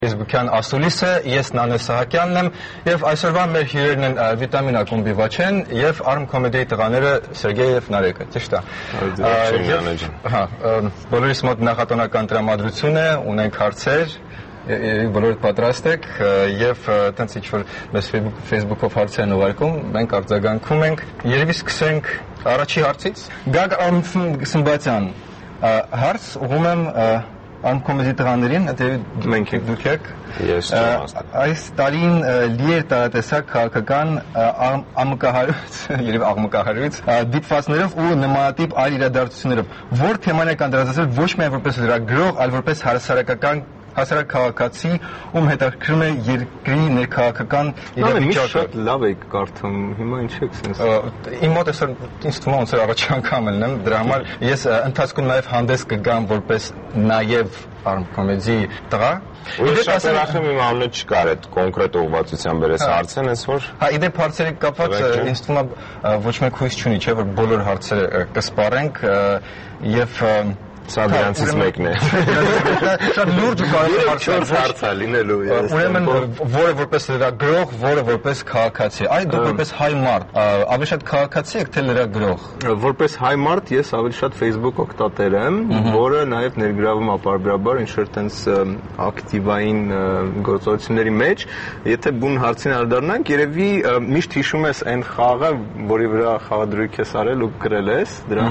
Facebook-յան ասուլիսը, ես Նանե Սահակյանն եմ եւ այսօրվա մեր հյուրերն են Վիտամին ակումբի Վաչեն եւ Arm Comedy-ի տղաները Սերգեյ եւ Նարեկը, ճիշտ է։ Հա, բոլորիս մոտ նախատոնական տրամադրություն է, ունենք հարցեր, բոլորդ պատրաստ եք եւ տենց ինչ-որ մեզ Facebook-ով հարցեր են ուղարկում, մենք արձագանքում ենք։ Երևի սկսենք առաջի հարցից։ Գագ Սմբատյան, հարց ուղղում եմ Arm Comedy տղաներին, մենք եք դուք եք։ Այս տարին լի էր տարատեսակ քաղաքական աղմկահարույց, երևի աղմկահարույց դիտվածներով ու նմանատիպ այլ իրադարձություններով, որ թեման եք անդրադարձել ոչ միայն որպես լրագրող, այլ որպես հասարակ քաղաքացի, ում հետաքրքրում է երկրի ներքաղաքական իրավիճակը։ Շատ լավ եք կարդում, հիմա ինչ եք սենց։ Իմ մոտ այսօր ինձ թվում է ոնց որ առաջի անգամ եմ, դրա համար ես ընթացքում նաև հանդես կգամ որպես նաև Arm Comedy տղա։ Ու շատ ուրախ եմ իմ անունը չկար այդ կոնկրետ ուղղվածությամբ բերես հարցեն, այս որ։ Հա, իդեպ հարցերի կապված ինձ թվում է ոչ մեկ հույս չունի, չէ՞ որ բոլոր հարցերը կսպառենք եւ Սա դրանցից մեկն է։ Շատ լուրջ ու կարևոր հարց է լինելու։ Ուրեմն որը որպես լրագրող, որը որպես քաղաքացի։ Այ դուք որպես հայ մարդ, ավելի շատ քաղաքացի եք թե լրագրող։ Որպես հայ մարդ ես ավելի շատ Facebook օգտատեր եմ, որը նաև ներգրավում ապարբերաբար ինչ-որ տենց ակտիվային գործողությունների մեջ։ Եթե բուն հարցին անդրադառնանք, երևի միշտ հիշում ես այն խաղը, որի վրա խաղադրույք ես արել ու գրել ես, դրա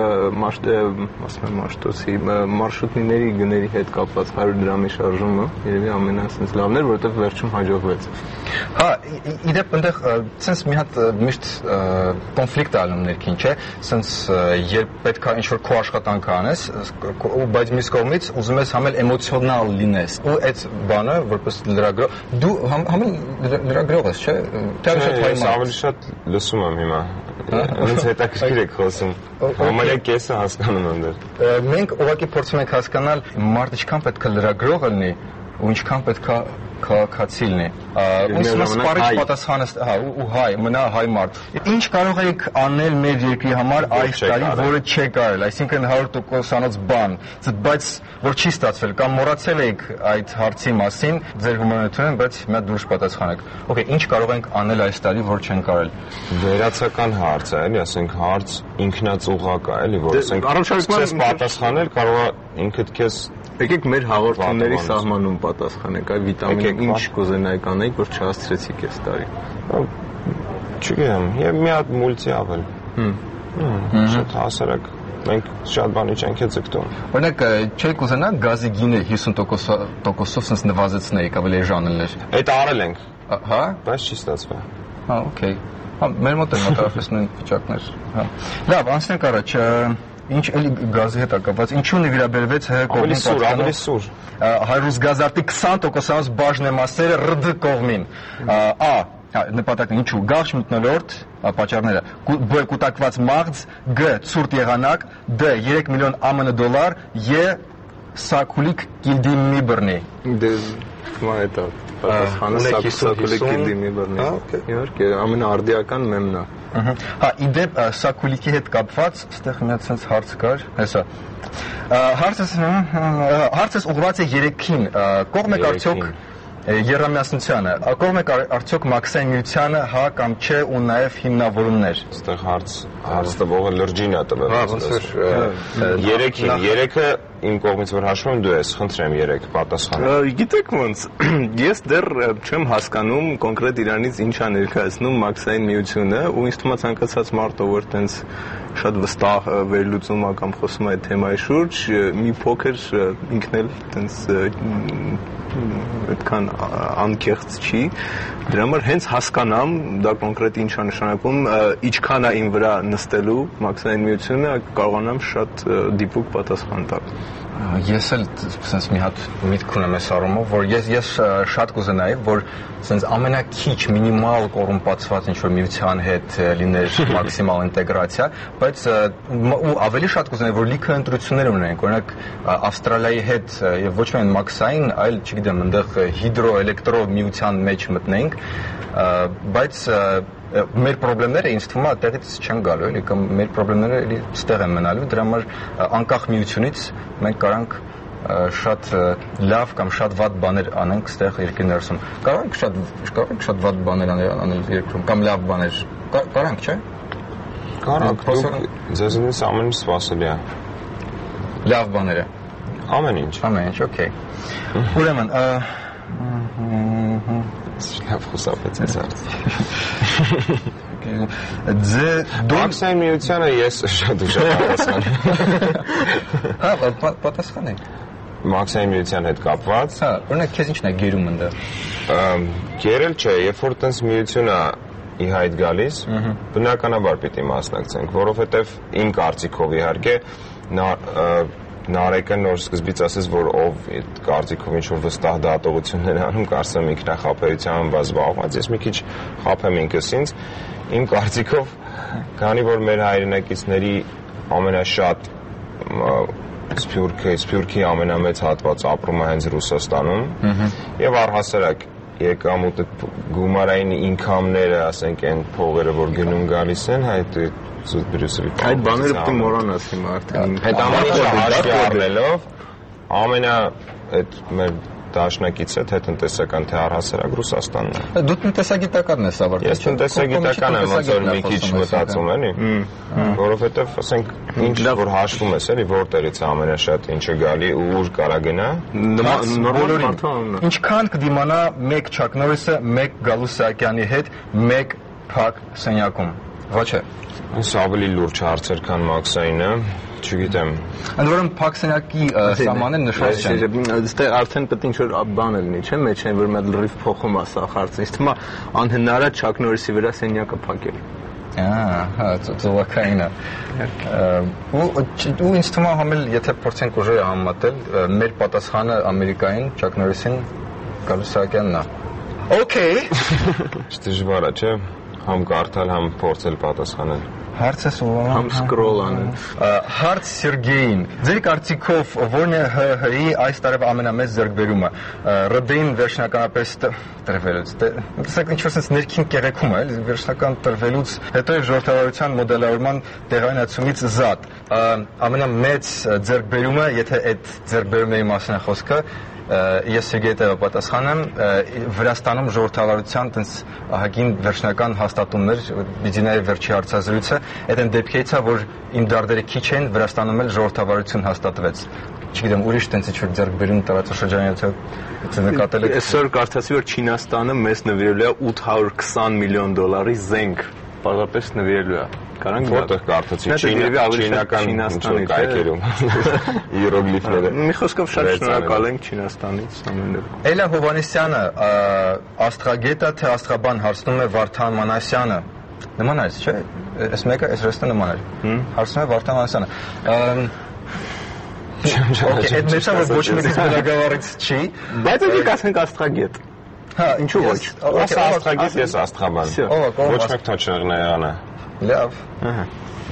համար մարշրուտների գների հետ կապված 100 դրամի շարժումը երևի ամենասենց լավն էր, որովհետև վերջում հաջողվեց։ Հա, իդեպ այնտեղ սենց մի հատ միշտ կոնֆլիկտ ալնում ներքին, չէ՞, սենց երբ պետք է ինչ-որ քո աշխատանքը անես, բայց մյուս կողմից ուզում ես համել էմոցիոնալ լինես։ Ու այդ բանը, որպես լրագրող, դու համել լրագրող ես, չէ՞։ Ես ավելի շատ լսում եմ հիմա։ Ինձ հետաքրքիր եք խոսում։ Համարյա կեսը հասկանում եմ դեռ։ Մենք ուղղակի փորձում ենք հասկանալ մարդը ինչքան պետք է լրագրող լինի ու ինչքան պետք է քաղաքացի լինի։ Ուսումն սպառիչ պատասխանը, հա, ու հայ, մնա հայ մարդ։ Ինչ կարող եք անել մեր երկրի համար այս տարի, որը չեք արել, այսինքն 100%-անոց բան, բայց որ չի ստացվել, կամ մոռացել եք այդ հարցի մասին, ձեր հումանիտարն, բայց մի հատ դուրս պատասխանեք։ Okay, ինչ կարող ենք անել այս տարի, որ չենք արել։ Վերացական հարց է, էլի, ասենք հարց ինքնածուղակ է, էլի, որ ասենք առողջարարական պատասխանել կարող է ինքդ քեզ եկեք մեր հաղորդումների սահմանում պատասխանենք, այ վիտամին ինչ կուզենայիք անեիք, որ չհասցրեցիք այս տարի։ Չգիտեմ, եւ մի հատ մուլտի ավել։ Շատ հասարակ մենք շատ բանի չենք ձգտում։ Օրինակ, չէի կուզենա գազի գինը 50%-ով sense նվազեցնեիք, ավելի ժանելներ։ Այդ արել ենք։ Հա, բայց չի ստացվել։ Հա, օքեյ։ Հա, մեր մոտ է մոտավորապես նույն վիճակներ։ Հա։ Լավ, անցնենք առաջ։ Ինչ էլի գազի հետ կապված, ինչու նվիրաբերվեց ՀՀ կողմին ավելի սուր։ Հայրուսգազարտի 20%-անոց բաժնեմասերը ՌԴ կողմին։ Ա. Նպատակն ինչու գաղջ մթնոլորտ պատճառները, Բ. կուտակված մաղձ, Գ. ցուրտ եղանակ, D. 3 միլիոն ԱՄՆ դոլար, Ե. սակուլիկ կիլդիմի բռնի։ Դե այդ պատասխանը սակուլիկ կիլդիմի բռնի։ Իհարկե, ամենաարդիական մեմն է։ Հա, իդեպ սակուլիկի հետ կապված, այստեղ մի հատ sense հարց կար, հեսա։ Հարցս ուղղված է երեքին, կողմ եք արդյոք Երամիասնությանը, կողմ եք արդյոք Մաքսային միությանը, հա կամ չէ ու նաև հիմնավորումներ։ Այստեղ հարց տվողը լրջին է տվել։ Հա, ոնց որ երեքը իմ կողմից որ հաշվում դու ես, խնդրեմ 3 պատասխանը։ Գիտեք ոնց, ես դեռ չեմ հասկանում կոնկրետ Իրանից ինչ է ներկայացնում Մաքսային միությունը ու ինձ թվում է ցանկացած մարդ ով որ տենց շատ վստահ վերլուծում է կամ խոսում է այդ թեմայի շուրջ, մի փոքր ինքն էլ տենց այդքան անկեղծ չի, դրա համար հենց հասկանամ դա կոնկրետ ինչ է նշանակում, ինչքան է իմ վրա նստելու Մաքսային միությունը, կարողանամ շատ դիպուկ պատասխան տալ։ Ես էլ sense մի հատ միտք ունեմ այս առումով, որ ես շատ կուզենայի, որ sense ամենակիչ մինիմալ կոռումպացված ինչ-որ միության հետ լիներ մաքսիմալ ինտեգրացիա, բայց ու ավելի շատ կուզենայի, որ լիքը ընտրություններ ունենենք, օրինակ Ավստրալիայի հետ եւ ոչ միայն մաքսային, այլ չգիտեմ, այնտեղ հիդրոէլեկտրո միության մեջ մտնենք, բայց մեր խնդիրները ինձ թվում է այդտեղից չեն գալու, էլի կամ մեր խնդիրները էլի ստեղ են մնալու, դրա համար անկախ միությունից մենք կարանք շատ լավ կամ շատ վատ բաներ անենք այստեղ երկրի ներսում։ Կարող ենք շատ վատ բաներ անել երկրում կամ լավ բաներ։ Կարանք, չէ՞։ Կարանք, ձեզնից ամեն ինչ սպասելի է։ Լավ բաները։ Ամեն ինչ, օքեյ։ Ուրեմն, լավ խոսապեցես արդ։ Մաքսային միությանը ես շատ ուժեղ պատասխան։ Հա, պատասխանենք։ Մաքսային միության հետ կապված։ Հա, օրինակ քեզ ինչն է գերում ընդ։ Գերել չէ, երբ որ տենց միությունը ի հայտ գալիս, բնականաբար պիտի մասնակցենք, որովհետև իմ կարծիքով իհարկե Նարեկը նոր սկզբից ասես, որ ով այդ կարծիքով ինչ-որ վստահ դատողություններ անում, կարծեմ ինքնախապեյությամբ զբաղված, ես մի քիչ խափեմ ինքս ինձ, իմ կարծիքով, քանի որ մեր հայրենակիցների ամենաշատ Սփյուռքի ամենամեծ հատվածը ապրում է հենց Ռուսաստանում, եւ առհասարակ եկամուտը գումարային ինքամները, ասենք, այն փողերը, որ գնում գալիս են, այդ բաները պետք է մոռանաս հիմա արդեն։ Այդ ամեն ինչը հաշվի առնելով այդ մեր դաշնակիցը թե տնտեսական թե առհասարակ Ռուսաստանն է։ Դու տնտեսագիտականն ես ավարտել։ Ես տնտեսագիտական եմ, ոնց որ մի քիչ մտածում էլի, որովհետև ասենք ինչ որ հաշվում ես էլի, որտեղից է ամենաշատ ինչը գալի ու ուր կարա գնա։ Ինչքան կդիմանա մեկ Չակ Նորիսը մեկ Գալուսակյանի հետ մեկ փակ սենյակում։ Ոչ է։ Այս ավելի լուրջ հարցեր, քան Մաքսայինը, չգիտեմ։ Ընդ որում փակսենակի սահմանները նշված չեն։ Այստեղ արդեն պետք է ինչ-որ բան լինի, չէ՞, մեջ են, որ մի հատ լրիվ փոխում է սա հարցը։ Իսկ հիմա անհնար է Չակ Նորիսի վրա սենյակը փակել։ Հա, ծովակայինը։ Ու ինձ թվում է համել, եթե փորձենք ուժը համատել, մեր պատասխանը Ամերիկային Չակ Նորիսին Գալուսակյանն է։ Okay։ Դժվար է, չէ՞։ Համ կարդալ, համ փորձել պատասխանել։ Հարցս համ սկրոլ անել։ Հարց Սերգեյին։ Ձեր կարծիքով ո՞րն է ՀՀ-ի այս տարվա ամենամեծ ձեռքբերումը։ ՌԴ-ին վերջնականապես տրվելուց։ Տեսեք, ինչ-որ sense ներքին կեղեքում է, էլի վերջնական տրվելուց հետո ժողովրդավարության մոդելավորման տեղայնացումից զատ։ Ամենամեծ ձեռքբերումը, եթե այդ ձեռքբերումների մասին է խոսքը, ես Սերգեյը պատասխանեմ Վրաստանում ժողովրդավարության տենց ահագին վերջնական հաստատումներ Բիդինայի վերջի հարցազրույցը այդ այն դեպքերից է որ իմ դարդերը քիչ են Վրաստանում էլ ժողովրդավարություն հաստատվեց չգիտեմ ուրիշ տենց ինչ-որ ձեռքբերում տարածաշրջանից նկատել եք այսօր կարծացի որ Չինաստանը մեզ նվիրել է $820 միլիոն զենք պարզապես նվիրելու է Կարանք որտեղ կարծացի չինական Չինաստանի կայքերում հիերոգլիֆները մի խոսքով շատ շնորհակալ ենք Չինաստանից ամենուր Էլա Հովանեսյանը աստղագետը թե աստղաբան հարցնում է Վարդան Մանասյանը նման է չէ այս մեկը այս ռեստը նման է հարցնում է Վարդան Մանասյանը Okay, այդ մեջը ոչ մեկից բնագավառից չի, բայց դուք ասենք աստղագետ։ Հա, ինչու ոչ։ Աստղագետ ես աստղաբան։ Ոչ մեկ թաչեղն է անը։ Լավ։ Ահա։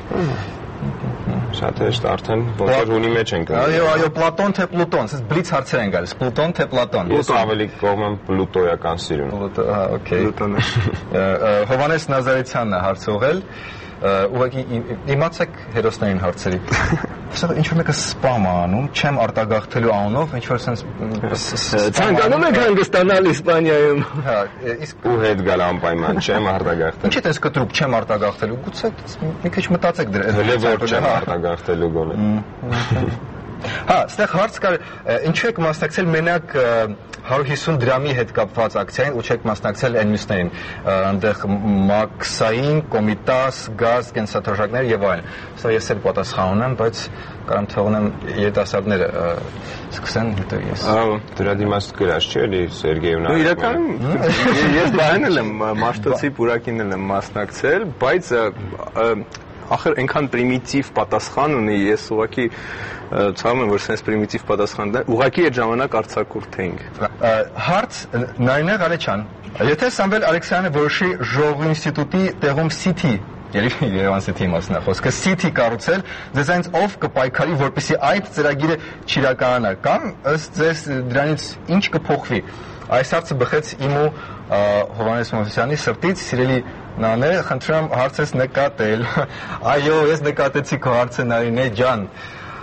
Շատ հեշտ արդեն ոնց ունի մեջ ենք։ Այո, Պլատոն թե Պլուտոն, ասես բլից հարցեր են գալիս, Պլուտոն թե Պլատոն։ Ես ավելի կողմ եմ պլուտոյական սիրուն։ Հա, օքեյ։ Հովանես Նազարեթյանն է հարցողել։ Ուղղակի իմացեք հերոսներին հարցերի։ Սա ինչ-որ մեկը սպամ է անում, չեմ արտագաղթելու անունով, ինչ-որ sense ցանկանում եք հանգստանալ Իսպանիայում։ Հա, իսկ ու հետ գալ անպայման, չեմ արտագաղթել։ Ինչի՞ տես կտրուկ չեմ արտագաղթելու, գուցե մի քիչ մտածեք դրա։ Հələ որ չեմ արտագաղթելու գոնե։ Հա, այստեղ հարց կար, ինչու եք մասնակցել մենակ 150 դրամի հետ կապված ակցիային ու չեք մասնակցել այն մյուսներին, այնտեղ Մաքսային, Կոմիտաս, Գազ, կենսաթոշակներ եւ այլն։ Սա ես էլ պատասխան ունեմ, բայց կարամ թողնեմ երիտասարդները սկսեն հետո ես։ Դրա դիմաց գրած չէ՞ էլի Սերգեյն։ Իրականում ես բանն եմ Մաշտոցի պուրակին եմ մասնակցել, բայց ախր այնքան պրիմիտիվ պատասխան ունի, ես ուղղակի ցավում եմ, որ sense պրիմիտիվ պատասխանն է, ուղղակի այդ ժամանակ արձակուրդենք։ Հարց Նարինե Ղալեչյան, եթե Սամվել Ալեքսյանը որոշի ժողովի ինստիտուտի տեղում City Երևան City-ի մասն է խոսքը, City կառուցել, ձեզ այնց ով կպայքարի, որպեսզի այդ ծրագիրը չիրականանա, կամ ըստ ձեզ դրանից ինչ կփոխվի։ Այս հարցը բխեց իմ ու Հովանես Մովսյանի սրտից, սիրելի Նանե, խնդրում հարցս նկատել։ Այո, ես նկատեցի քո հարցը Նարինե ջան։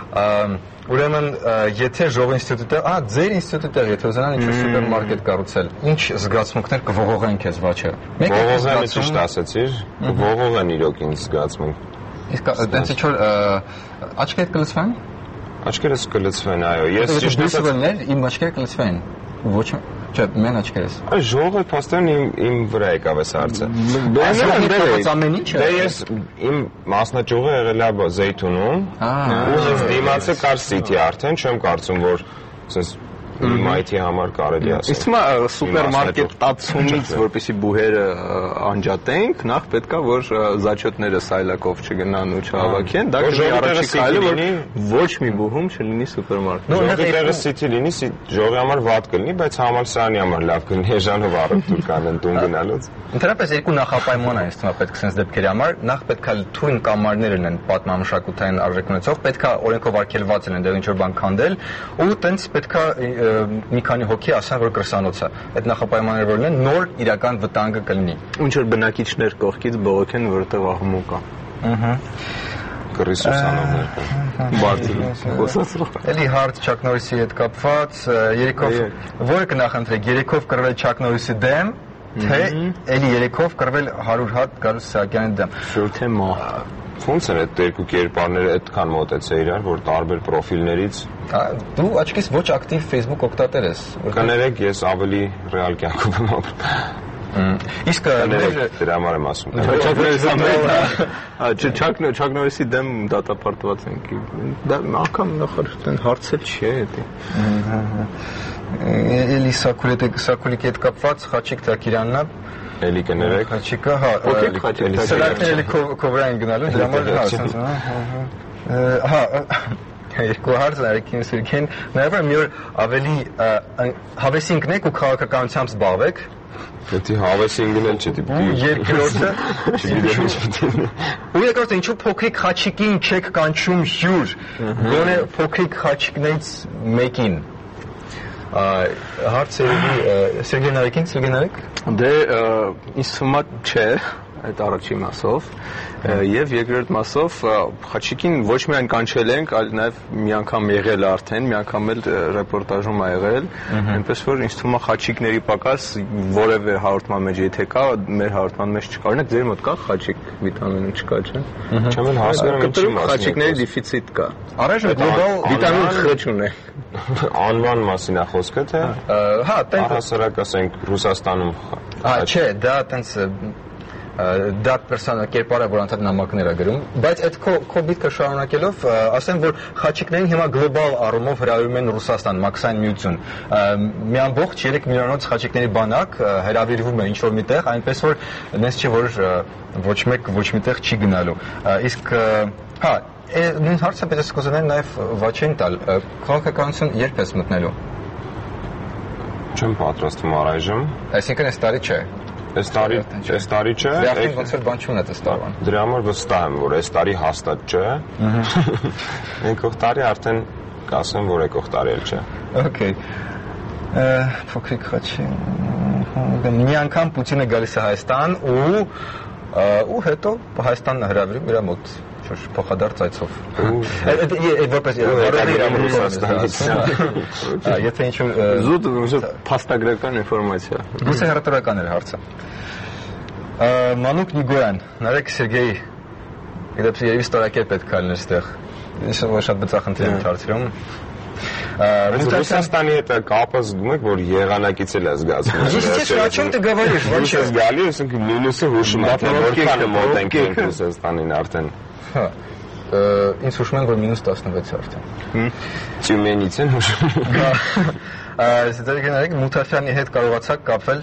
Ուրեմն եթե ժողովի ինստիտուտը, ձեր ինստիտուտը եթե ուզենան ինչ-որ սուպերմարկետ կառուցել, ինչ զգացմունքներ կողողեն քեզ Վաչե։ Ողողը ճիշտ ասացիր, ողողն իրոք ինձ զգացմունք։ Իսկ այդպես ինչ-որ աչքերդ կլցվեն։ Աչքերս կլցվեն, այո։ Ես ճիշտ ասած իմ աչքերը կլցվեն։ Ոչ, չէ, մեն աչքերս։ Այս ժողովը փաստորեն իմ վրա եկավ այս հարցը։ Ամեն ինչը։ Դե ես իմ մասնաճյուղը եղել է Զեյթունում։ Ու ես դիմացը կար City արդեն, չեմ կարծում որ ասես MIT համար կարելի ասել։ Իսկ մա սուպերմարկետ տացումից որպեսի բուհերը անջատենք, նախ պետքա որ զաչոտները սայլակով չգնան ու չհավաքեն, դա կլինի առաջի քայլը որ ոչ մի բուհում չլինի սուպերմարկետ։ Ժողովի տեղը City լինի, ժողովի համար վատ կլինի, բայց համալսարանի համար լավ կլինի, էժանով առողջ կանեն տուն գնալուց։ Ընդհանրապես երկու նախապայման է ինձ թվում պետք sense դեպքերի համար, նախ պետքա թույն կամարներ լինեն պատմամշակութային արժեք ունեցող, պետքա օրենքով արգելված լինեն դեռ ինչ-որ բան քանդել, ու տենց պետքա մի քանի հոգի ասեն որ կրսանոց է։ Այդ նախապայմանները որ լինեն նոր իրական վտանգը կլինի։ Ինչ որ բնակիչներ կողքից բողոքեն որտեղ աղմուկ է։ Կրիսուսանողներ։ Բարձր խոսացրող։ Էլի հարց Չակ Նորիսի հետ կապված, երեքով որը կնախընտրեք, երեքով կռվել Չակ Նորիսի դեմ, թե էլի երեքով կռվել 100 հատ Գալուս Սահակյանի դեմ։ Շուտ է մա։ Ոնց են այդ երկու կերպարները այդքան մոտեցել իրար, որ տարբեր պրոֆիլներից։ Դու աչքիս ոչ ակտիվ Facebook օգտատեր ես։ Կներեք, ես ավելի ռեալ կյանքում եմ ապրում։ Իսկ դրա համար եմ ասում։ Չակ Նորիսի դեմ դատապարտված ենք։ Դա անգամ նախարարության հարցել չի էդի։ Էլի Սակուլիկի հետ կապված Խաչիկ Թակիրանն է։ Էլի կներեք։ Խաչիկը, սրակները էլի քովրային գնալու, դրա համար երկու հարց Արեքին Սիրքին, նաև մի օր ավելի հավեսի ընկնեք ու քաղաքականությամբ զբաղվեք։ Դա հավեսի ընկնել չէ, երկրորդը ու երկրորդը ինչու փոքրիկ Խաչիկին չեք կանչում հյուր, գոնե փոքրիկ Խաչիկներից մեկին։ Հարցերի Սերգեյ Նարեկին, Սերգեյ Նարեկ։ Դե ինձ թվում է չէ, այդ առաջի մասով եւ երկրորդ մասով Խաչիկին ոչ միայն կանչել ենք, այլ նաեւ մի անգամ եղել արդեն, մի անգամ էլ ռեպորտաժում ա եղել, այնպես որ ինձ թվում է Խաչիկների պակաս որևէ հաղորդման մեջ եթե կա, մեր հաղորդման մեջ չկա։ Օրինակ ձեր մոտ կա Խաչիկ վիտամինը չկա, չէ՞։ Չեմ էլ հասկանում ինչի մասին։ Խաչիկների դեֆիցիտ կա։ Առայժմ գլոբալ վիտամին Խ չունի։ Անվան մասին է խոսքը թե։ Հա, առհասարակ ասենք Ռուսաստանում։ Չէ, դա տենց դատ պերսոնալ կերպարը որ անդադ նամակներ է գրում, բայց այդ քո բիտքը շարունակելով ասեմ որ Խաչիկներին հիմա գլոբալ առումով հրավիրում են Ռուսաստան, Մաքսային միություն։ Մի ամբողջ 3 միլիոնոց Խաչիկների բանակ հրավիրվում է ինչ-որ միտեղ, այնպես որ նենց չի որ ոչ մեկ ոչ միտեղ չի գնալու։ Իսկ հա, նույն հարցը պետք է կուզենայի նաև Վաչեն տալ։ Քաղաքականություն երբ ես մտնելու։ Չեմ պատրաստվում առայժմ։ Այսինքն այս տարի չէ։ Այս տարի չէ։ Դեռ ոնց էլ բան չունի այս տարվան։ Դրա համար վստահ եմ, որ այս տարի հաստատ չէ։ Եկող տարի արդեն կասեմ, որ եկող տարի էլ չէ։ Okay։ Փոքրիկ Խաչի։ Մի անգամ Պուտինը գալիս է Հայաստան ու հետո Հայաստանն հրավիրում իր մոտ փոխադարձ այցով։ Այդ որպես Ռուսաստանից։ Եթե ինչ-որ զուտ փաստագրական ինֆորմացիա։ Գուցե հրատարական էր հարցը։ Մանուկ Նիգոյան, Նարեկ Սերգեյ, գիտես երևի ստորակեր պետք է լիներ այստեղ։ Ես շատ բծախնդիր եմ հարցրում։ Ռուսաստանի հետ կապը զգում եք, որ եղանակից էլ է զգացվում։ Естественно, о чем ты говоришь? Вообще զգալի է, ասենք մինուսը հուշում է, որքան մոտ ենք Ռուսաստանին արդեն։ Հա։ Ինձ հուշում են որ -16 է արդեն։ Թյումենից են հուշում։ Սերգեյ Մութաֆյանի հետ կարողացաք կապվել։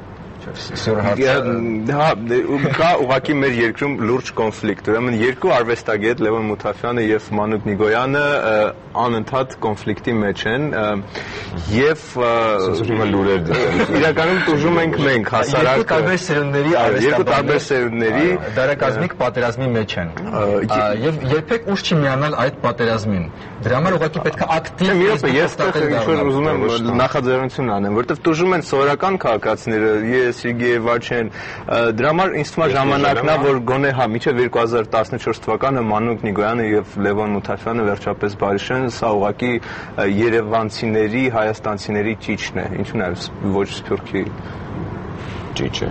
Հա, կա ուղղակի մեր երկրում լուրջ կոնֆլիկտ։ Ուրեմն երկու արվեստագետ Լևոն Մութաֆյանը եւ Մանուկ Նիգոյանը անընդհատ կոնֆլիկտի մեջ են եւ իրականում տուժում ենք մենք հասարակ երկու տարբեր սերունդների արվեստաբանների դարակազմիկ պատերազմի մեջ են եւ երբեք ուշ չի միանալ այդ պատերազմին։ Դրա համար ուղղակի պետք է ակտիվ ես ուզում եմ նախաձեռնություն անեմ, որովհետեւ տուժում են սովորական քաղաքացիները, ես Սերգեյ Վաչեն։ Դրա համար ինձ թվում է ժամանակն է, որ գոնե հա միջև 2014 թվականը Մանուկ Նիգոյանը եւ Լևոն Մութաֆյանը վերջապես բարիշեն, սա ուղղակի երևանցիների, հայաստանցիների ճիճն է, ինչու նաեւ ոչ սփյուռքի ճիճը։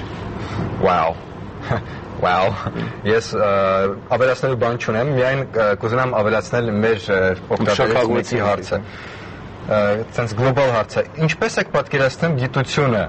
Wow. Ես ավելացնելու բան չունեմ, միայն կուզենամ ավելացնել մեր օգտատերերի հարցը։ Ցենց գլոբալ հարցը։ Ինչպես եք պատկերացնում գիտությունը։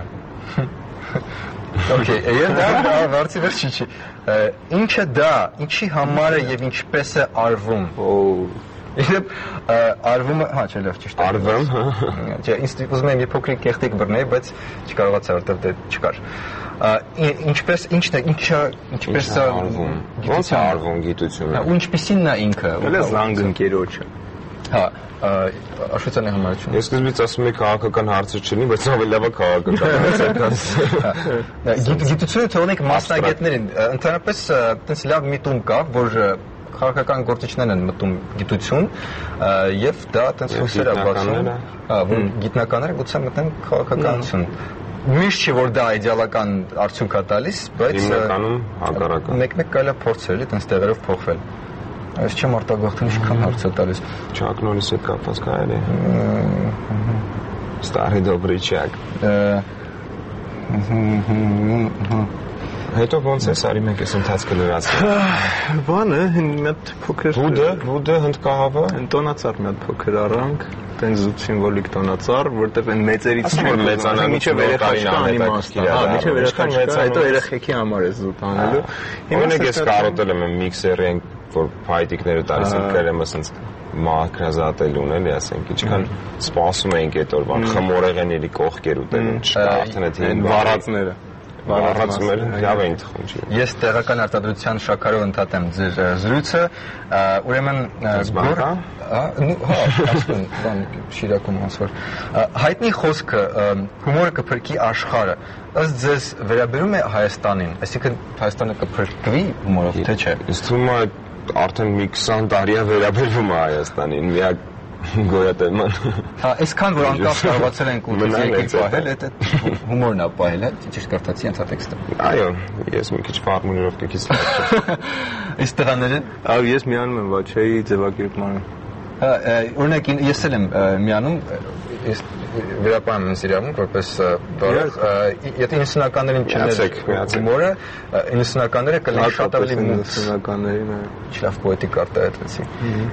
Okay, եւ դա հարցի վերջի չի։ Ինչը դա, ինչի համար է եւ ինչպես է արվում։ Իդեպ արվում, հա, չէ, լավ ճիշտ է։ Արվում։ Չէ, ինձ ուզում եմ մի փոքրիկ կեղտիկ բռնել, բայց չկարողացա, որտեղ դե չկար։ Ինչպես ինչն է, ինչպես է արվում։ Ոնց է արվում գիտությունը։ Ու ինչպեսին է ինքը։ Դա զանգ ընկերոջը։ Հա, Աշոտյանի համարություն։ Ես սկզբից ասում եի քաղաքական հարցը չլինի, բայց ավելի լավ է քաղաքական հարցը։ Գիտությունը թողնենք մասնագետներին, ընդհանրապես այդպես լավ միտում կա, որ քաղաքական գործիչներն են մտում գիտություն եւ դա այդպես հոսեր է բացում, որ գիտնականները գուցե մտնեն քաղաքականություն։ Միշտ չի որ դա իդեալական արդյունք է տալիս, բայց հիմնականում հակառակը։ Մեկ-մեկ կարելի է փորձել, այդպես տեղերով փոխվել։ Այս չեմ արտագաղթում ինչքան հարց է տալիս։ Չակ Նորրիսի հետ կապված կարելի է։ Ստարի դոբրի չակ։ Հետո ոնց է սարի մենք այս ընթացքը լրացնում։ Բանը մի հատ փոքր Վուդը հնդկահավը տոնածառ մի հատ փոքր առանք, տենց զուտցին վոլիկ տոնածառ, որտեվ այն մեծերից մեծանալու միջև երեխաչկա անիմաստ, հա, միջև երեխաչկա, հետո երեխեքի համար է զուտ անելու։ Օրինակ ես կարոտել եմ միքսերի են, որ փայտիկները տալիս են կրեմը սենց մաքրազատել ունել, ասենք, ինչքան սպասում էինք այդ օրվան, խմորեղենների կողքեր ուտել, չկա արդեն այդ վառածները։ Վառածները լավ էին թխում, չի։ Ես տեղական արտադրության շաքարով ընդհատեմ ձեր զրույցը, ուրեմն բանկա, հա, ասում բան շիրակում ասոր։ Հայտնի խոսքը հումորը կփրկի աշխարհը, ըստ ձեզ վերաբերում է Հայաստանին, այսինքն Հայաստանը կփրկվի հումորով, թե չէ։ Ինձ թվում է արդեն մի 20 տարի է վերաբերվում է Հայաստանին, միակ գոյատևման։ Հա, այսքան որ անկախ կարողացել ենք ուտել պահել, այդ հումորն է պահել, ճիշտ կարդացի ենթատեքստը։ Այո, ես մի քիչ ֆորմուլիրովկայից լավ։ Այս տղաները, ես միանում եմ Վաչեի ձևակերպմանը։ Հա, օրինակ ես էլ եմ միանում, ես վերապահում եմ սիրիալում որպես բարակ, եթե 90-ականներին չներ հումորը, 90-ականները կլինի շատ ավելի մուտ 90-ականներին, լավ պոետիկ արտահայտվեցի։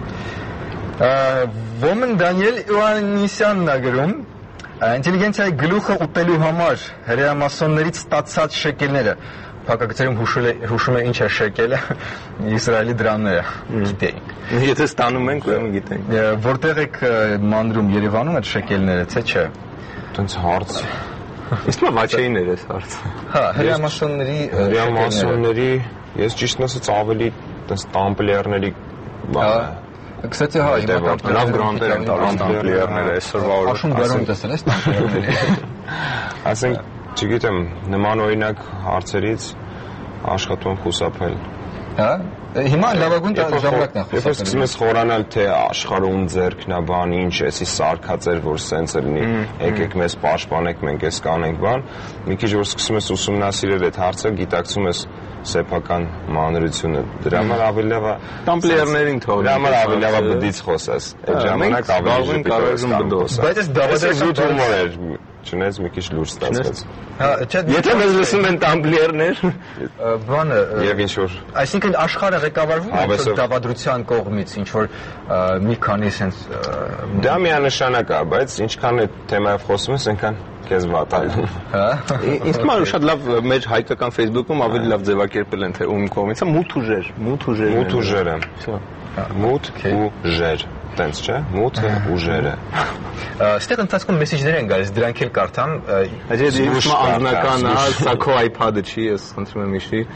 Ոմն Դանիել Իոաննիսյանն է գրում, ինտելիգենցիայի գլուխը ուտելու համար հրեամասոններից ստացած շեկելները, փակագծերում հուշում է ինչ է շեկելը, Իսրայելի դրամները, գիտեինք։ Եթե ստանում ենք, ուրեմն գիտենք։ Որտեղ եք մանրում Երևանում այդ շեկելները, թե չէ։ Տենց հարց։ Իսկ մա Վաչեին էր այս հարցը։ Հա, հրեամասոնների, ես ճիշտն ասած ավելի տենց տամպլիերների Կստати, հա, լավ գրանտեր են տալիս տամպլիերները այսօրվա օրը։ Աշուն գարուն տեսել ես տամպլիերների։ Ասենք, չգիտեմ, նման օրինակ հարցերից աշխատում եմ խուսափել։ Հա? Հիմա լավագույն ժամանակն է խուսափել։ Ես սկսում եմ խորանալ, թե աշխարհում ձերքն է բան, ինչ է, էսի սարքած էր, որ սենց լինի, եկեք մեզ պաշտպանեք, մենք էս կանենք բան։ Մի քիչ որ սկսում ես ուսումնասիրել այդ հարցը, գիտակցում ես սեփական մանրությունը։ Դրա համար ավելի լավ է տամպլիերներին թողնել։ Դրա համար ավելի լավ է բդից խոսես։ Այդ ժամանակ ավելի կարողություն բդոս։ Բայց այս դավադրական հումոր էր, չնայած մի քիչ լուրջ ստացվեց։ Հա, չէ, եթե մեզ լսում են տամպլիերներ, բանը եւ ինչ որ այսինքն աշխարհը ղեկավարվում է դավադրության կողմից, ինչ որ մի քանի sense դա միանշանակ է, բայց ինչքան այդ թեմայով խոսում ես, այնքան քեզ վատայում։ Հա։ Ինձ թվում է շատ լավ մեր հայկական Facebook-ում ավելի լավ ձևակերպել են թե ում կողմից է մութ ուժեր։ Մութ ուժերը։ Մութ ուժեր։ Տենց չէ, մութը ուժերը։ Այստեղ ընթացքում մեսեջներ են գալիս, դրանք էլ կարդամ։ Այդ ինչ անձնական է, սա քո iPad-ը չի, ես խնդրում եմ իշի։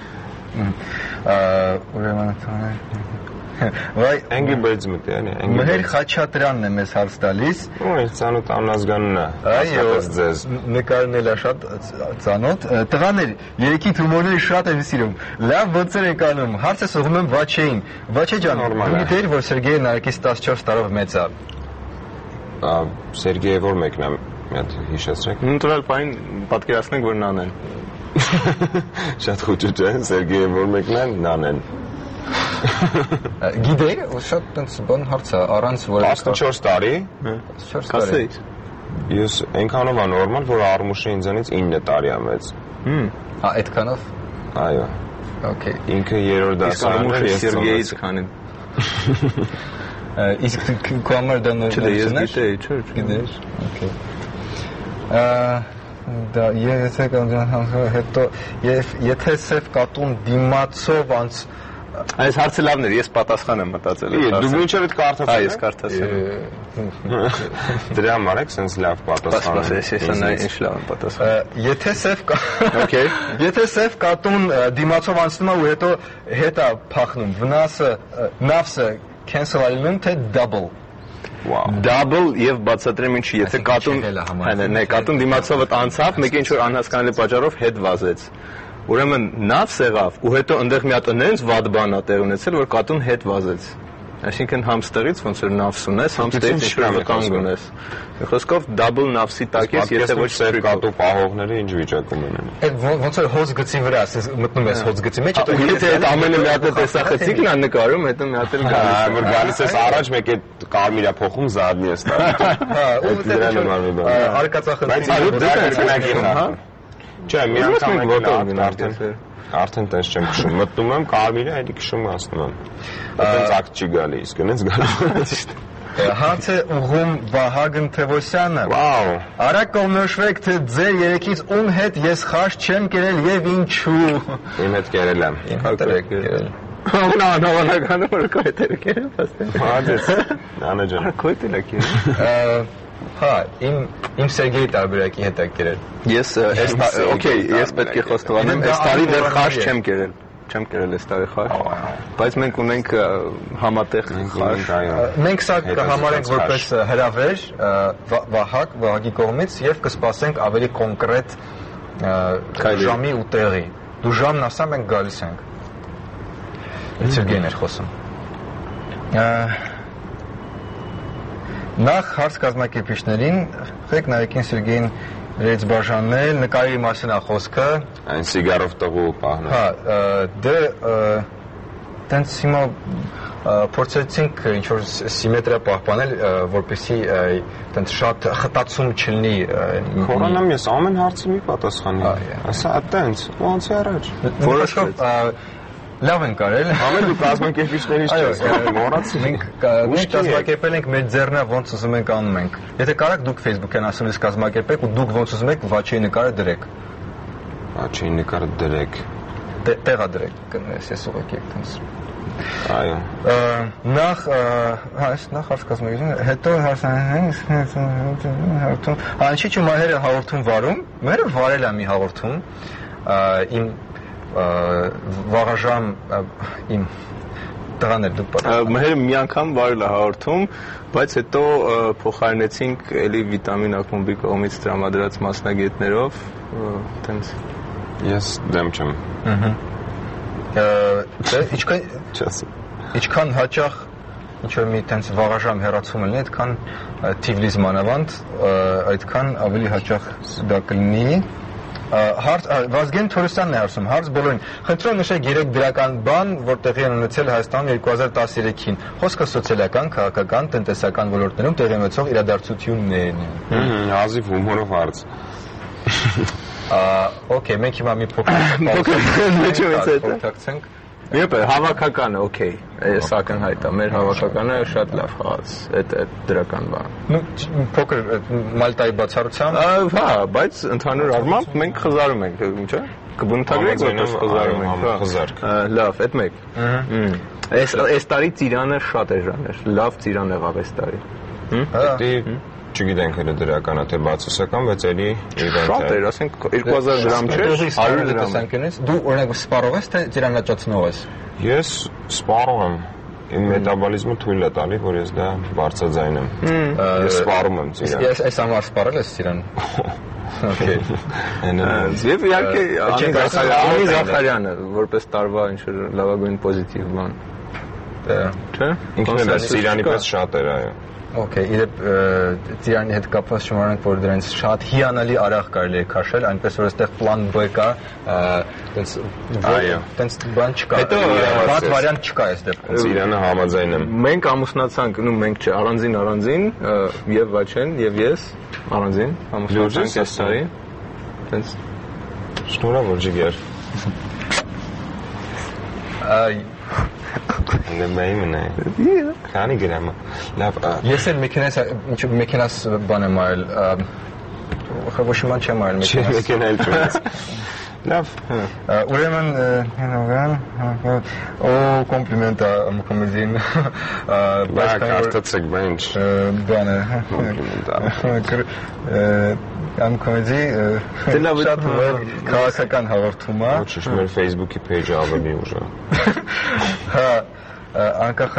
Ուրեմն Վայ Angry Birds մտի, անի։ Մհեր Խաչատրյանն է մեզ հարց տալիս։ Ոյ, ծանոթ անազգանն է։ Այո, նկարն էլ է շատ ծանոթ։ Տղաներ, երեքի հումորները շատ եմ սիրում։ Լավ ոնցեր եք անում։ Հարցը սողում եմ Վաչեին։ Վաչե ջան, դու գիտեիր, որ Սերգեյը Նարեկից 14 տարով մեծ է։ Սերգեյը որ մեկն է։ մի հատ հիշեցրեք։ Նույնիսկ բան պատկերացնենք, որ նանեն։ Շատ խոճուճ է, Սերգեյը որ մեկնան նանեն։ Գիտեք, շատ տենց բան հարց է, առանց որ 14 տարի։ 14 տարի։ Ես այնքանով անորմալ, որ Արմուշը ինձանից 9 տարի է մեծ։ Այդքանով։ Այո։ Okay։ Ինքը երրորդ դասարան է, ես Սերգեյից քանին։ Իսկ քո համար դա նորմալ է։ Ես գիտեի, չէ՞։ Գիտես։ Okay։ Դա եթե կանջան հետո եթե սև կատուն դիմացով անց այս հարցը լավն էր, ես պատասխան եմ մտածել։ Դու մինչև այդ կարդացել ես կարդացել եմ։ Դրա համար եք sense լավ պատասխան։ Ես նա ինչ լավ եմ պատասխան։ Եթե սև կատուն դիմացով անցնում է ու հետո հետա փախնում, վնասը նավսը cancel ալնում թե double։ Double եւ բացատրեմ ինչի, եթե կատուն դիմացով անցավ, մեկը ինչ որ անհասկանալի պատճառով հետ վազեց։ Ուրեմն նավ սեղավ ու հետո այնտեղ մի հատ այնց վատ բան ա տեղ ունեցել, որ կատուն հետ վազեց։ Այսինքն համստերից ոնց որ նավս ունես, համստերից ինչ-որ վտանգ ունես։ Խոսքով double նավսի տակ ես, եթե ոչ սև կատու պահողները ինչ վիճակում են։ Այդ ոնց որ հոց գծի վրա, ասես մտնում ես հոց գծի մեջ, հետո եթե այդ ամենը մի հատ է տեսախցիկն ա նկարում, հետո մի հատ էլ գալիս։ Որ գալիս ես առաջ մեկ այդ կարմիրա փոխում զարդնի ես տա։ ու դրա նման մի բան։ Արկածախնդիր։ Չէ, մի անգամ արդեն տես չեմ քշում, մտնում եմ կարմիրը, այդի քշում ասնում եմ։ Այդպես ակտ չի գալի, իսկ այնց գալիս։ Հարց է ուղում Վահագն Թևոսյանը։ Վաու։ Արագ կողմնորոշվեք, թե ձեր երեքից ում հետ ես խաշ չեմ կերել եւ ինչու։ Իմ հետ կերել եմ։ Իմ հետ կերել։ Անհավանական որ քո հետ կերել, ասեմ։ Հադես։ Նանա ջան։ Քո հետ է կերել։ Հա, իմ Սերգեյի տարբերակի հետ է կերել։ Ես ես պետք է խոստովանեմ, այս տարի դեռ խաշ չեմ կերել։ Չեմ կերել այս տարի խաշ, բայց մենք ունենք համատեղ խաշ։ Մենք սա կհամարենք որպես հրավեր Վահագի կողմից եւ կսպասենք ավելի կոնկրետ ժամի ու տեղի։ Դու ժամն ասա, մենք գալիս ենք։ Սերգեյն էր խոսում։ Նախ հարց կազմակերպիչներին, խեք նայեկին Սերգեյին իրենց բաժանել, նկարի մասին է խոսքը։ Այն սիգարով տղու պահնում։ Հա, դե տենց հիմա փորձեցինք ինչ-որ սիմետրիա պահպանել, որպեսզի տենց շատ խտացում չլինի։ Խորանամ ես ամեն հարցի մի պատասխանի։ Ասա այտենց, ոնց է առաջ։ Որոշով լավ են կարել։ Ամեն դու կազմակերպիչներից չես, մոռացի։ Մենք կազմակերպել ենք մեր ձեռնը ոնց ուզում ենք անում ենք։ Եթե կարաք դուք Facebook-ին ասում ես կազմակերպեք ու դուք ոնց ուզում եք Վաչեի նկարը դրեք։ Վաչեի նկարը դրեք։ Տեղա դրեք, ես ուղղակի տենց։ Այո։ Նախ հարց կազմակերպել, հետո հարցանենք, անչի ու մահերը հաղորդում վարում, մերը վարել է մի հաղորդում, իմ վաղաժամ իմ տղաներ դուք պատասխան։ Մհերը մի անգամ վարել է հաղորդում, բայց հետո փոխարինեցինք էլի վիտամին ակումբի կողմից տրամադրած մասնագետներով, տենց։ Ես դեմ չեմ։ Դե ինչքան հաճախ ինչ-որ մի տենց վաղաժամ հեռացում լինի, այդքան Թիֆլիս մանավանդ, այդքան ավելի հաճախ դա կլինի։ Վազգեն Թորոսյանն է հարցում, հարց բոլորին։ Խնդրում նշեք 3 դրական բան, որ տեղի են ունեցել Հայաստանում 2013-ին։ Խոսքը սոցիալական, քաղաքական, տնտեսական ոլորտներում տեղի ունեցող իրադարձություններն են։ Հազիվ հումորով հարց։ Okay, մենք հիմա մի փոքր Եփ հավաքականը, okay, սակն հայտա, մեր հավաքականը շատ լավ խաղաց, այդ դրական բան։ Ну, փոքր Մալտայի բացառությամբ, հա, բայց ընդհանուր առմամբ մենք խզարում ենք, ինչա՞։ Կբնութագրենք, որպես խզարում ենք, հա։ Լավ, այդ մեկ։ Այս տարի ծիրանը շատ էժան էր, լավ ծիրան եղավ այս տարի։ Դե չգիտենք հենց դրականա թե բացասական, բայց էլի շատ էր, ասենք 2000 դրամ չէ, 100 դրամ։ Դու օրինակ սպառող ես թե ծիրանաճացնող ես։ Ես սպառող եմ։ Իմ մետաբոլիզմը թույլ է տալի, որ ես դա բարձրաձայնեմ։ Ես սպառում եմ ծիրան։ Ես այս համար սպառել ես ծիրան։ Okay։ Եվ իհարկե Անի Զախարյանը որպես տարվա ինչ-որ լավագույն պոզիտիվ բան։ Չէ։ Ինքն էլ ծիրանի պես շատ էր, այո։ Okay, իրեւ Տիրանի հետ կապված շնորհանք, որ դրանից շատ հիանալի արագ կարելի է քաշել, այնպես որ այստեղ պլան B կա, տենց բան չկա։ Հետո բաց վարիանտ չկա այս դեպքում։ Իրանը համաձայն եմ։ Մենք ամուսնացանք, մենք չէ, առանձին եւ Վաչեն եւ ես առանձին ամուսնացանք այս տարի։ Տենց շնորհավոր ջիգեր։ Նեմայինը։ Քանի գրամ։ Լավ։ Ես էլ մեքենաս բան եմ արել։ Խոշման չեմ արել մեքենաս։ Չի մեքենա էլ չունես։ Լավ։ Ուրեմն կոմպլիմենտ am comedin. Բայց կարծացեք բանջ։ Բանը։ Am comedy շատ քաղաքական հաղորդում է։ Ոչ, մեր Facebook-ի page-ը ավելի ուժը։ Հա, անկախ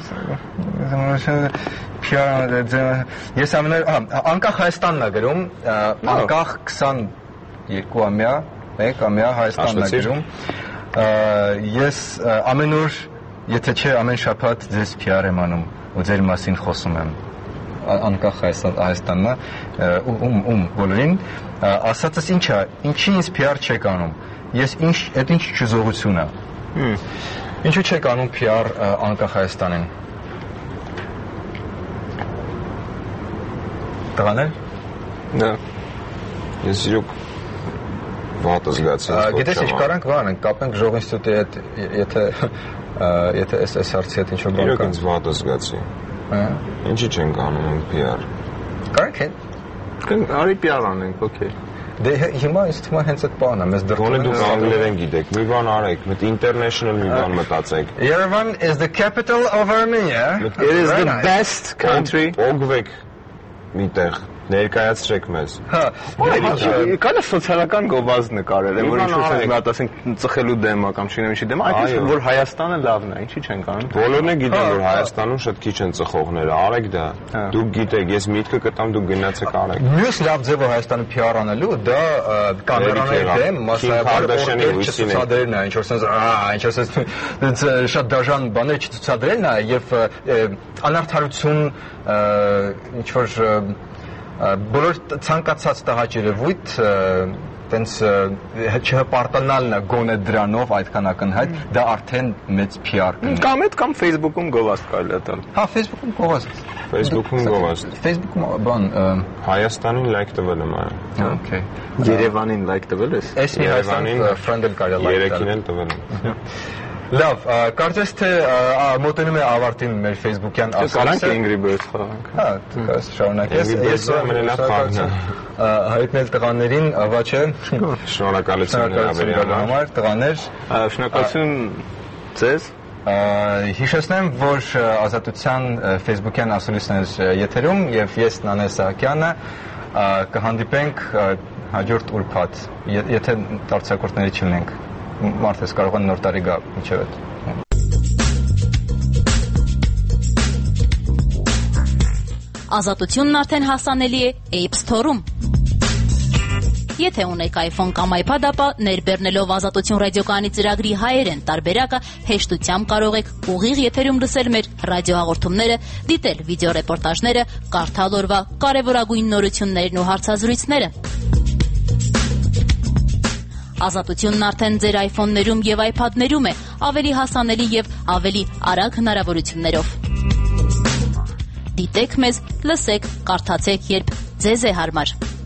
ես անկախ Հայաստանն է գրում, անկախ 22-ամյա, 1-ամյա Հայաստանն է գրում։ Ես ամեն օր, եթե չէ ամեն շաբաթ ձեզ PR եմ անում ու ձեր մասին խոսում եմ։ Անկախ Հայաստանն է, բոլորին, ասածս ինչ է, ինչի ինձ PR չեք անում, ես այդ ինչ չուզողություն է։ Ինչու չեք անում PR անկախ Հայաստանին։ Տղաներ։ Դա։ Ես իրոք վատ զգացի։ Գիտես ինչ կարանք վանենք, կապենք ժող ինստիտուտի հետ, եթե այս հարցի հետ ինչ-որ բան կա։ Իրոք ինձ վատ զգացի։ Ինչի չենք անում PR։ Կարանք է։ Արի PR անենք, օքեյ։ Դե հիմա ինձ թվում է հենց այդ բանն է, մեզ դրդում են։ Դուք անգլերեն գիտեք, մի բան արեք, մեկ international մի բան մտածեք։ Yerevan is the capital of Armenia. It is the best country. Օգվեք միտեղ ներկայացրեք մեզ։ Հա, կանա սոցիալական գովազդ նկարել եմ, որ ինչ-որ մի հատ ասենք ծխելու դեմ է կամ չգիտեմ ինչի դեմ, այդպես որ Հայաստանը լավն է, ինչի չենք անում։ Բոլորն են գիտեն, որ Հայաստանում շատ քիչ են ծխողները, արեք դա։ Դուք գիտեք, ես միտքը կտամ, դուք գնացեք արեք։ Մյուս լավ ձևը Հայաստանը PR անելու, դա կամերաների դեմ, մասնավոր ցուցադրելն է, ինչ որ sense, ինչ որ sense շատ դաժան բաներ չցուցադրելն է եւ անարդարություն ինչ որ բոլոր ցանկացած տղաճերևույթ տենց չհպարտանալն է գոնե դրանով այդքան ակնհայտ, դա արդեն մեծ PR կնի։ Կամ Facebook-ում գովազդ կարելի է տալ։ Հա, Facebook-ում գովազդ։ Facebook-ում գովազդ։ Facebook-ում բան Հայաստանին լայք տվել եմ այո։ Okay։ Երևանին լայք տվել ես։ Էս մի Հայաստանին friend-ել կարելի լայք տալ։ Երեքին էլ տվել եմ։ Լավ, կարծես թե մոտենում է ավարտին մեր Facebook-յան ասելիքը։ Կարանք Angry Birds խաղանք։ Հա, դուք շարունակես։ Ես ամենալավ խաղն է։ Հայտնել տղաներին, Վաչե, շնորհակալություն համար, տղաներ, շնորհակալություն ձեզ։ Հիշեցնեմ, որ Ազատության Facebook-յան ասուլիսն է եթերում եւ ես Նանե Սահակյանը կհանդիպենք հաջորդ ուրբաթ, եթե դարձակորդների չլինենք։ Մարդես կարող են նոր տարի գա մինչև այդ։ Ազատությունն արդեն հասանելի է App Store-ում։ Եթե ունեք iPhone կամ iPad, ապա ներբեռնելով Ազատություն ռադիոկայանի ծրագրի հայերեն տարբերակը հեշտությամբ կարող եք ուղիղ եթերում լսել մեր ռադիոհաղորդումները, դիտել վիդեոռեպորտաժները, կարդալ օրվա կարևորագույն նորություններն ու հարցազրույցները։ Ազատությունն արդեն ձեր iPhone-ներում եւ iPad-ներում է, ավելի հասանելի եւ ավելի արագ հնարավորություններով։ Դիտեք մեզ, լսեք, կարդացեք, երբ ձեզ է հարմար։